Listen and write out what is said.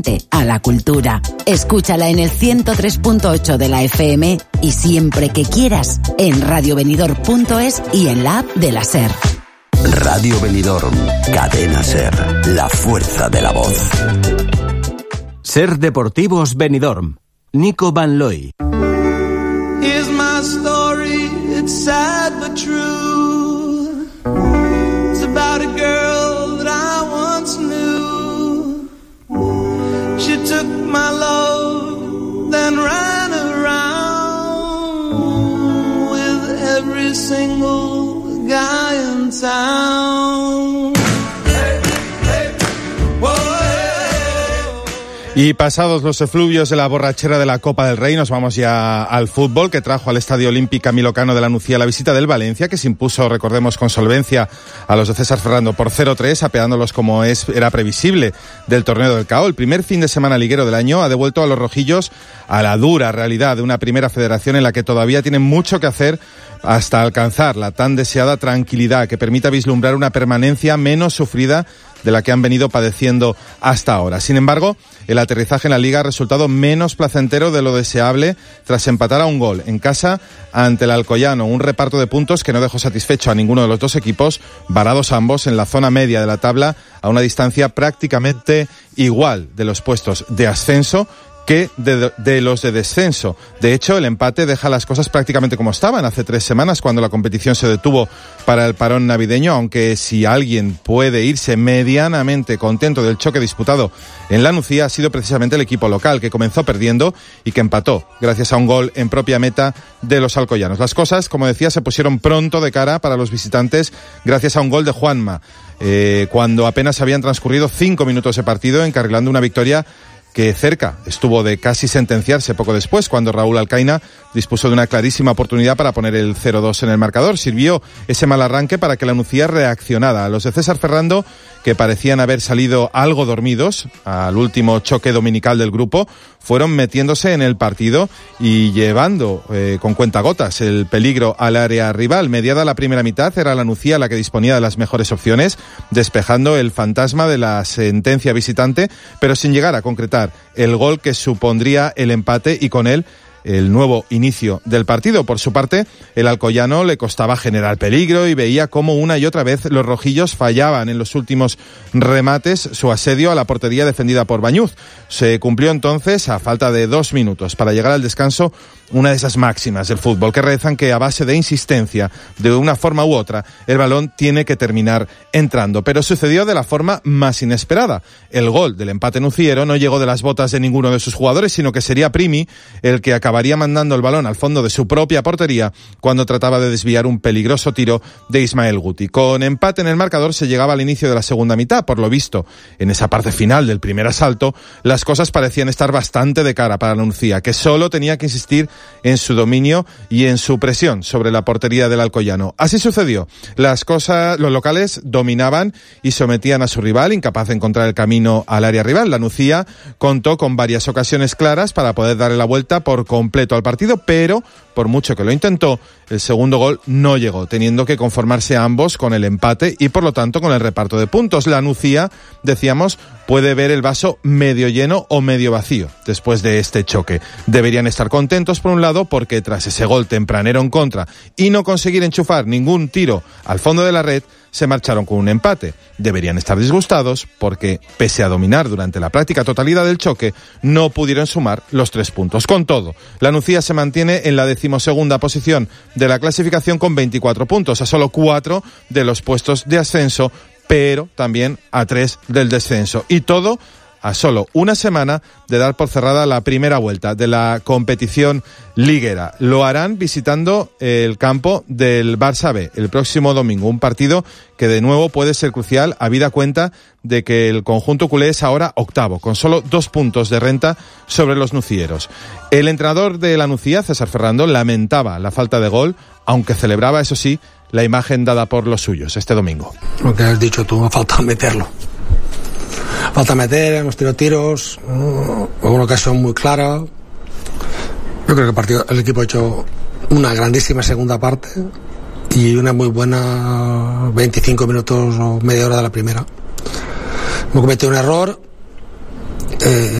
diferente a la cultura. Escúchala en el 103.8 de la FM y siempre que quieras en radiobenidorm.es y en la app de la SER. Radio Benidorm, Cadena SER, la fuerza de la voz. SER Deportivos Benidorm, Nico Van Looy. Here's my story, it's sad but true. It's about a girl that I once knew. She took my love, then ran around with every single guy in town. Y pasados los efluvios de la borrachera de la Copa del Rey, nos vamos ya al fútbol, que trajo al Estadio Olímpic Milocano de la Nucía la visita del Valencia, que se impuso, recordemos, con solvencia a los de César Ferrando por 0-3, apeándolos como era previsible del torneo del CAO. El primer fin de semana liguero del año ha devuelto a los rojillos a la dura realidad de una primera federación en la que todavía tienen mucho que hacer hasta alcanzar la tan deseada tranquilidad que permita vislumbrar una permanencia menos sufrida de la que han venido padeciendo hasta ahora. Sin embargo, el aterrizaje en la Liga ha resultado menos placentero de lo deseable tras empatar a un gol en casa ante el Alcoyano, un reparto de puntos que no dejó satisfecho a ninguno de los dos equipos, varados ambos en la zona media de la tabla a una distancia prácticamente igual de los puestos de ascenso que de los de descenso. De hecho, el empate deja las cosas prácticamente como estaban hace 3 semanas, cuando la competición se detuvo para el parón navideño, aunque si alguien puede irse medianamente contento del choque disputado en la Nucía ha sido precisamente el equipo local, que comenzó perdiendo y que empató gracias a un gol en propia meta de los alcoyanos. Las cosas, como decía, se pusieron pronto de cara para los visitantes gracias a un gol de Juanma, cuando apenas habían transcurrido 5 minutos de partido, encarrilando una victoria que cerca estuvo de casi sentenciarse poco después, cuando Raúl Alcaina dispuso de una clarísima oportunidad para poner el 0-2 en el marcador. Sirvió ese mal arranque para que la Nucía reaccionara. A los de César Ferrando, que parecían haber salido algo dormidos al último choque dominical del grupo, fueron metiéndose en el partido y llevando con cuentagotas el peligro al área rival. Mediada la primera mitad, era la Nucía la que disponía de las mejores opciones, despejando el fantasma de la sentencia visitante, pero sin llegar a concretar el gol que supondría el empate y con él el nuevo inicio del partido. Por su parte, el alcoyano le costaba generar peligro y veía cómo una y otra vez los rojillos fallaban en los últimos remates su asedio a la portería defendida por Bañuz. Se cumplió entonces, a falta de 2 minutos para llegar al descanso, una de esas máximas del fútbol que rezan que a base de insistencia, de una forma u otra, el balón tiene que terminar entrando. Pero sucedió de la forma más inesperada. El gol del empate nuciero no llegó de las botas de ninguno de sus jugadores, sino que sería Primi el que acabaría mandando el balón al fondo de su propia portería cuando trataba de desviar un peligroso tiro de Ismael Guti. Con empate en el marcador se llegaba al inicio de la segunda mitad. Por lo visto, en esa parte final del primer asalto, las cosas parecían estar bastante de cara para la Nucía, que solo tenía que insistir en su dominio y en su presión sobre la portería del alcoyano. Así sucedió. Los locales dominaban y sometían a su rival, incapaz de encontrar el camino al área rival. La Nucía contó con varias ocasiones claras para poder darle la vuelta por completo al partido, pero por mucho que lo intentó, el segundo gol no llegó, teniendo que conformarse ambos con el empate y por lo tanto con el reparto de puntos. La Nucía, decíamos, puede ver el vaso medio lleno o medio vacío después de este choque. Deberían estar contentos por un lado porque tras ese gol tempranero en contra y no conseguir enchufar ningún tiro al fondo de la red, se marcharon con un empate. Deberían estar disgustados porque, pese a dominar durante la práctica totalidad del choque, no pudieron sumar los 3 puntos. Con todo, la Nucía se mantiene en la 12ª posición de la clasificación con 24 puntos, a solo 4 de los puestos de ascenso, pero también a 3 del descenso. Y todo a solo una semana de dar por cerrada la primera vuelta de la competición liguera. Lo harán visitando el campo del Barça B el próximo domingo, un partido que de nuevo puede ser crucial, habida cuenta de que el conjunto culé es ahora octavo, con solo 2 puntos de renta sobre los nucieros. El entrenador de la Nucía, César Ferrando, lamentaba la falta de gol, aunque celebraba, eso sí, la imagen dada por los suyos este domingo. Lo que has dicho tú, ha faltado meterlo. Falta meter, hemos tirado tiros, alguna ocasión muy clara. Yo creo que el equipo ha hecho una grandísima segunda parte y una muy buena 25 minutos o media hora de la primera. Hemos cometido un error,